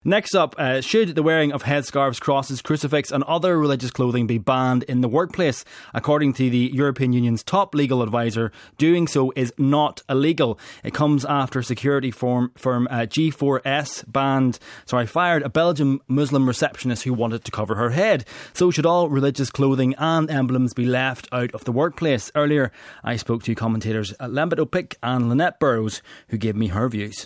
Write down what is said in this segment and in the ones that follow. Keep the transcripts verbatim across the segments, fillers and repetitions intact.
Next up, uh, should the wearing of headscarves, crosses, crucifix and other religious clothing be banned in the workplace? According to the European Union's top legal advisor, doing so is not illegal. It comes after security firm, firm uh, G four S banned, sorry, fired a Belgian Muslim receptionist who wanted to cover her head. So should all religious clothing and emblems be left out of the workplace? Earlier, I spoke to commentators Lembit O'Pick and Lynette Burrows, who gave me her views.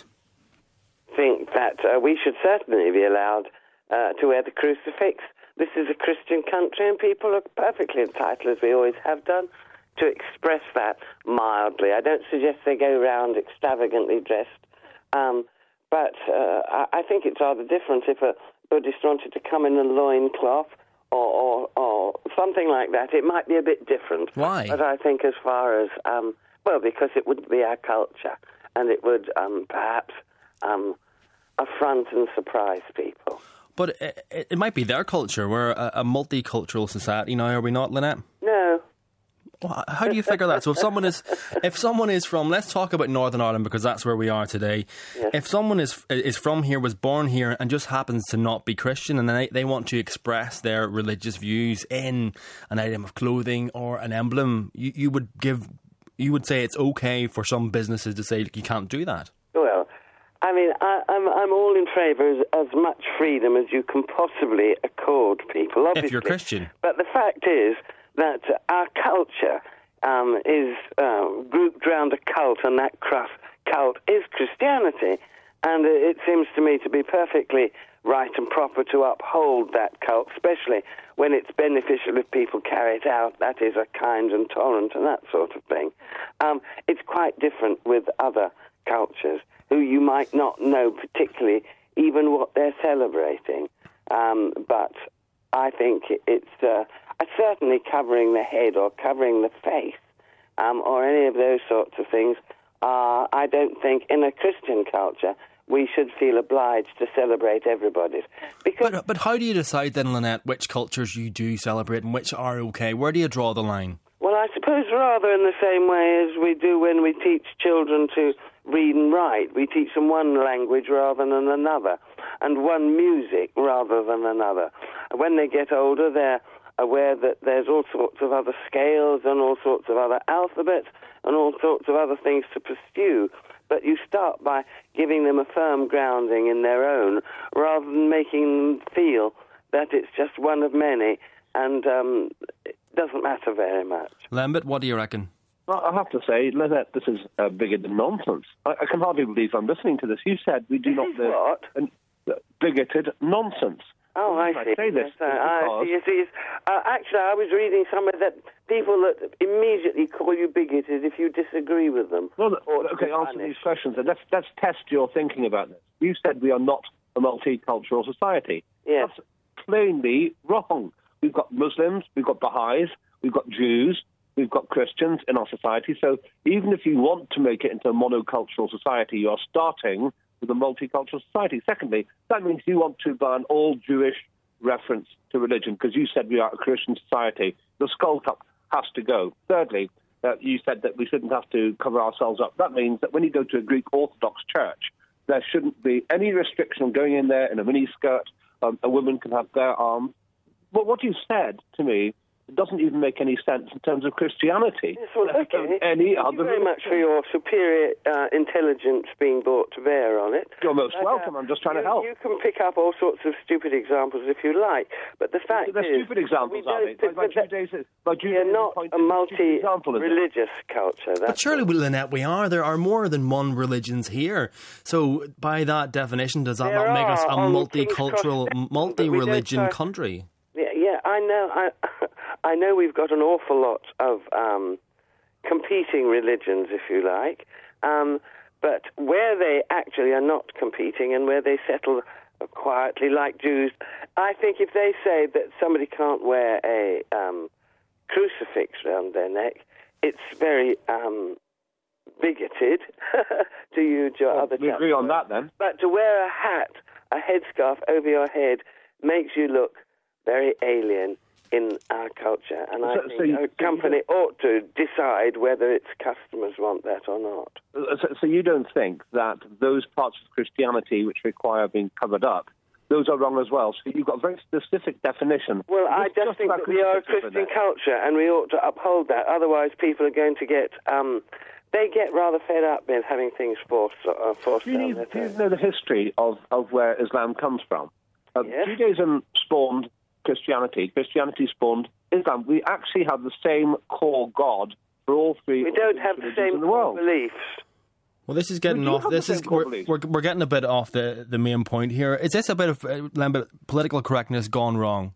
Think that uh, we should certainly be allowed uh, to wear the crucifix. This is a Christian country and people are perfectly entitled, as we always have done, to express that mildly. I don't suggest they go around extravagantly dressed, um, but uh, I, I think it's rather different if a Buddhist wanted to come in a loincloth or, or, or something like that. It might be a bit different. Why? But I think as far as, um, well, because it wouldn't be our culture and it would um, perhaps... Um, affront and surprise people. But it, it might be their culture. We're a, a multicultural society now, are we not, Lynette? No. Well, how do you figure that? So if someone is, if someone is from, let's talk about Northern Ireland because that's where we are today. Yes. If someone is is from here, was born here, and just happens to not be Christian, and they they want to express their religious views in an item of clothing or an emblem, you, you would give, you would say it's okay for some businesses to say you can't do that. Well, I mean, I, I'm I'm all in favour of as much freedom as you can possibly accord people, obviously. If you're Christian. But the fact is that our culture um, is uh, grouped around a cult, and that cult is Christianity. And it seems to me to be perfectly right and proper to uphold that cult, especially when it's beneficial if people carry it out, that is, are kind and tolerant and that sort of thing. Um, it's quite different with other cultures, who you might not know particularly even what they're celebrating. Um, but I think it's uh, certainly covering the head or covering the face um, or any of those sorts of things. Uh, I don't think in a Christian culture we should feel obliged to celebrate everybody's. Because but, but how do you decide then, Lynette, which cultures you do celebrate and which are okay? Where do you draw the line? Well, I suppose rather in the same way as we do when we teach children to read and write. We teach them one language rather than another, and one music rather than another. When they get older, they're aware that there's all sorts of other scales and all sorts of other alphabets and all sorts of other things to pursue. But you start by giving them a firm grounding in their own rather than making them feel that it's just one of many, and um, it doesn't matter very much. Lembit, what do you reckon? Well, I have to say, Lynette, this is uh, bigger than nonsense. I, I can hardly believe I'm listening to this. You said we do not... Uh, what? Uh, bigoted nonsense. Oh, I see. I say this yes, I, you see, uh, actually, I was reading somewhere that people that immediately call you bigoted if you disagree with them. Well, okay, answer these questions. And let's, let's test your thinking about this. You said we are not a multicultural society. Yes. That's plainly wrong. We've got Muslims, we've got Baha'is, we've got Jews, we've got Christians in our society. So even if you want to make it into a monocultural society, you're starting with a multicultural society. Secondly, that means you want to ban all Jewish reference to religion because you said we are a Christian society. The skull cap has to go. Thirdly, uh, you said that we shouldn't have to cover ourselves up. That means that when you go to a Greek Orthodox church, there shouldn't be any restriction on going in there in a miniskirt. Um, a woman can have bare arms. But what you said to me doesn't even make any sense in terms of Christianity. Yes, well, okay. Any Thank other you very much for your superior uh, intelligence being brought to bear on it. You're most but, welcome. Uh, I'm just trying you, to help. You can pick up all sorts of stupid examples if you like, but the fact They're is... stupid examples, we are they? don't- By, by but Judaism, by We are Judaism not point, a it's stupid example, isn't it? multi-religious culture. That's But surely, Lynette, we are. There are more than one religions here. So by that definition, does that There not make us a are on multicultural, King's Cross, multi-religion but we don't, uh, country? Yeah, yeah, I know. I, I know we've got an awful lot of um, competing religions, if you like, um, but where they actually are not competing and where they settle quietly, like Jews, I think if they say that somebody can't wear a um, crucifix around their neck, it's very um, bigoted to use your Well, other we agree on that, then. But to wear a hat, a headscarf over your head, makes you look very alien in our culture, and I So- think so you- a company ought to decide whether its customers want that or not. So, so you don't think that those parts of Christianity which require being covered up those are wrong as well. So you've got a very specific definition. Well, I just, just think that we are a Christian culture and we ought to uphold that. Otherwise, people are going to get... Um, they get rather fed up with having things forced, uh, forced do you, down need, their do you know the history of, of where Islam comes from? Uh, yes. Judaism spawned Christianity. Christianity spawned Islam. We actually have the same core God for all three. We don't have the same in the world. beliefs. Well, this is getting off. This is we're, we're we're getting a bit off the, the main point here. Is this a bit of uh, Lambert, political correctness gone wrong?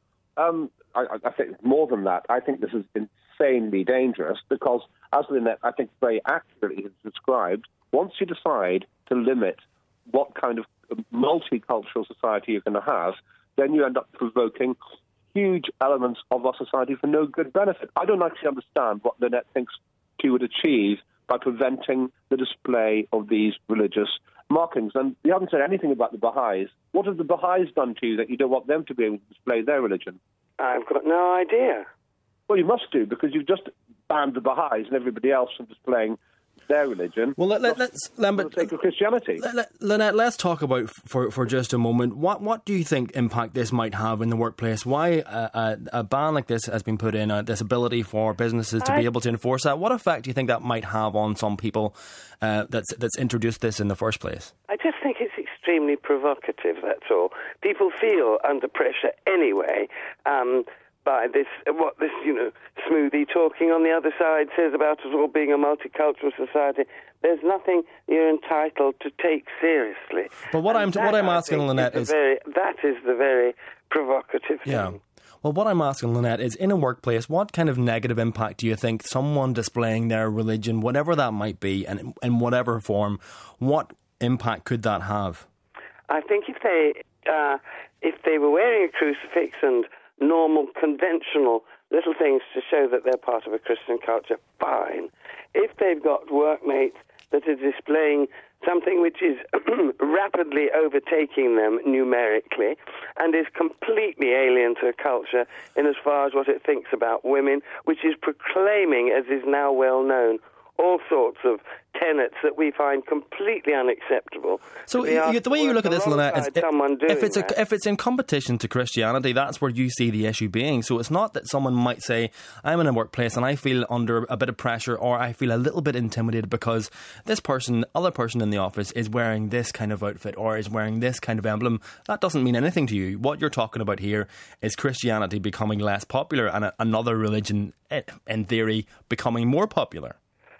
Um, I, I think more than that. I think this is insanely dangerous because, as Lynette, I think very accurately has described, once you decide to limit what kind of multicultural society you're going to have, then you end up provoking huge elements of our society for no good benefit. I don't actually understand what Lynette thinks she would achieve by preventing the display of these religious markings. And you haven't said anything about the Baha'is. What have the Baha'is done to you that you don't want them to be able to display their religion? I've got no idea. Well, you must do, because you've just banned the Baha'is and everybody else from displaying their religion. Well, let, let, let's Lambert, for the sake of Christianity. Let, let, Lynette, let's talk about for for just a moment. What what do you think impact this might have in the workplace? Why a, a, a ban like this has been put in? Uh, this ability for businesses to I, be able to enforce that. What effect do you think that might have on some people uh, that's that's introduced this in the first place? I just think it's extremely provocative. That's all. People feel under pressure anyway. Um, by this, what this, you know, smoothie talking on the other side says about us all being a multicultural society. There's nothing you're entitled to take seriously. But what and I'm what I'm asking, Lynette, is, is very, that is the very provocative thing. Yeah. Well, what I'm asking, Lynette, is in a workplace, what kind of negative impact do you think someone displaying their religion, whatever that might be, and in whatever form, what impact could that have? I think if they uh, if they were wearing a crucifix and normal, conventional little things to show that they're part of a Christian culture, fine. If they've got workmates that are displaying something which is rapidly overtaking them numerically and is completely alien to a culture in as far as what it thinks about women, which is proclaiming, as is now well known, all sorts of tenets that we find completely unacceptable. So you, the way you look at this, Lynette, is if, if it's a, if it's in competition to Christianity, that's where you see the issue being. So it's not that someone might say, I'm in a workplace and I feel under a bit of pressure, or I feel a little bit intimidated because this person, other person in the office is wearing this kind of outfit or is wearing this kind of emblem. That doesn't mean anything to you. What you're talking about here is Christianity becoming less popular and another religion, in theory, becoming more popular.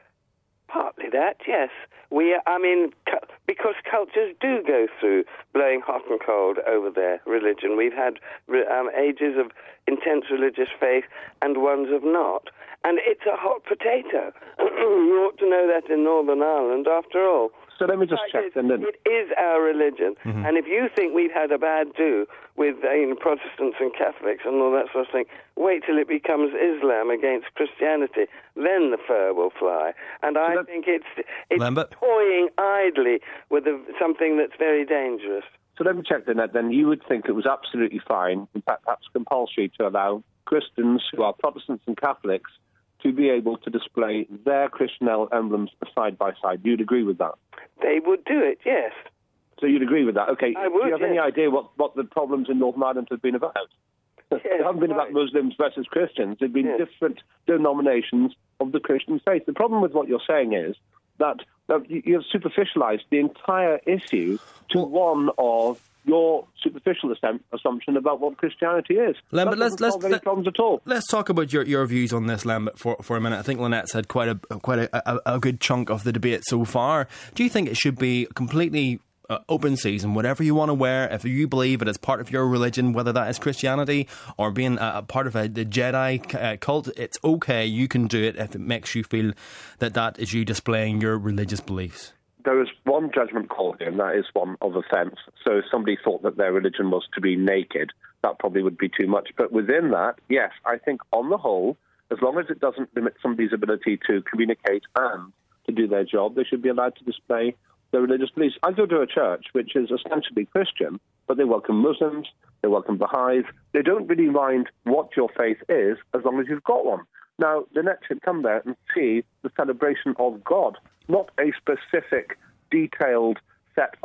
Partly that, yes. We, I mean, cu- because cultures do go through blowing hot and cold over their religion. We've had um, ages of intense religious faith and ones of not. And it's a hot potato. You ought to know that in Northern Ireland, after all. So let me just check. Then. It is our religion. Mm-hmm. And if you think we've had a bad do with uh, you know, Protestants and Catholics and all that sort of thing, wait till it becomes Islam against Christianity. Then the fur will fly. And so I that, think it's, it's toying idly with a, something that's very dangerous. So let me check then. Then you would think it was absolutely fine, in fact perhaps compulsory, to allow Christians who are Protestants and Catholics to be able to display their Christian emblems side by side. You'd agree with that? They would do it, yes. So you'd agree with that? Okay. I would, do you have yes. any idea what, what the problems in Northern Ireland have been about? Yes, they haven't been right. about Muslims versus Christians. They've been yes. different denominations of the Christian faith. The problem with what you're saying is that, that you have superficialized the entire issue to well, one of your superficial assumption about what Christianity is. Lambert, let's let's solve any problems at all. Let's talk about your, your views on this, Lambert, for, for a minute. I think Lynette's had quite a quite a, a, a good chunk of the debate so far. Do you think it should be completely uh, open season, whatever you want to wear, if you believe it as part of your religion, whether that is Christianity or being a, a part of a, the Jedi uh, cult, it's okay. You can do it if it makes you feel that that is you displaying your religious beliefs. There is one judgment call here, and that is one of offence. So if somebody thought that their religion was to be naked, that probably would be too much. But within that, yes, I think on the whole, as long as it doesn't limit somebody's ability to communicate and to do their job, they should be allowed to display their religious beliefs. I go to a church which is ostensibly Christian, but they welcome Muslims, they welcome Baha'is. They don't really mind what your faith is as long as you've got one. Now, Lynette should come there and see the celebration of God, not a specific, detailed set of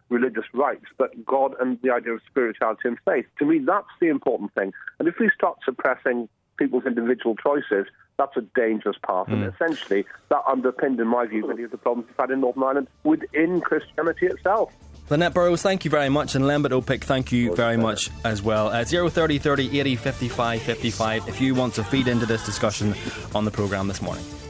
religious rites, but God and the idea of spirituality and faith. To me, that's the important thing. And if we start suppressing people's individual choices, that's a dangerous path. Mm. And essentially, that underpinned, in my view, many of the problems we've had in Northern Ireland within Christianity itself. Lynette Burrows, thank you very much, and Lembit Opik, thank you very much as well. Uh, zero thirty thirty eighty fifty-five fifty-five if you want to feed into this discussion on the programme this morning.